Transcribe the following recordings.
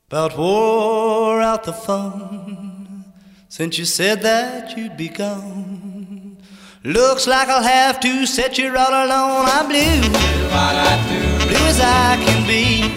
About wore out the phone since you said that you'd be gone. Looks like I'll have to set you all alone. I'm blue, blue as I can be.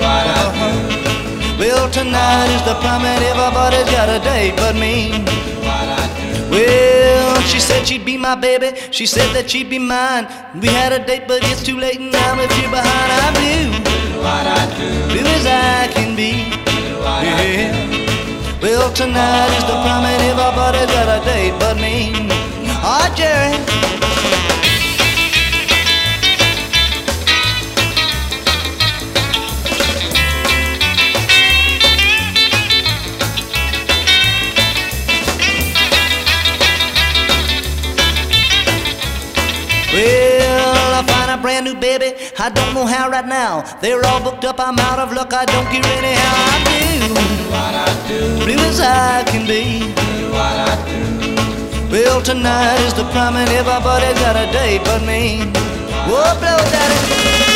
Well, tonight is the prom and everybody's got a date but me. Well, she said she'd be my baby, she said that she'd be mine. We had a date but it's too late and now if you're behind. I'm blue, blue as I can be. Yeah. Well, tonight is the prom and everybody's got a date but me. Oh, Jerry. Well, I find a brand new baby, I don't know how right now. They're all booked up, I'm out of luck, I don't care anyhow. I do, blue as I can be. Well, tonight is the prom and everybody's got a date but me. Whoa, blow daddy.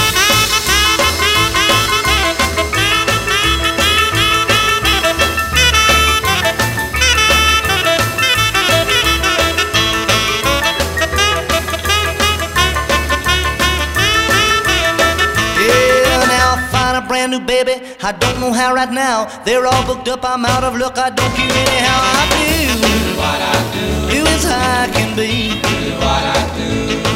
Brand new baby, I don't know how right now. They're all booked up, I'm out of luck, I don't care anyhow. I do, blue as I can be.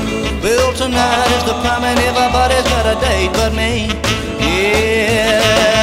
Well, tonight is the prom and everybody's got a date but me. Yeah.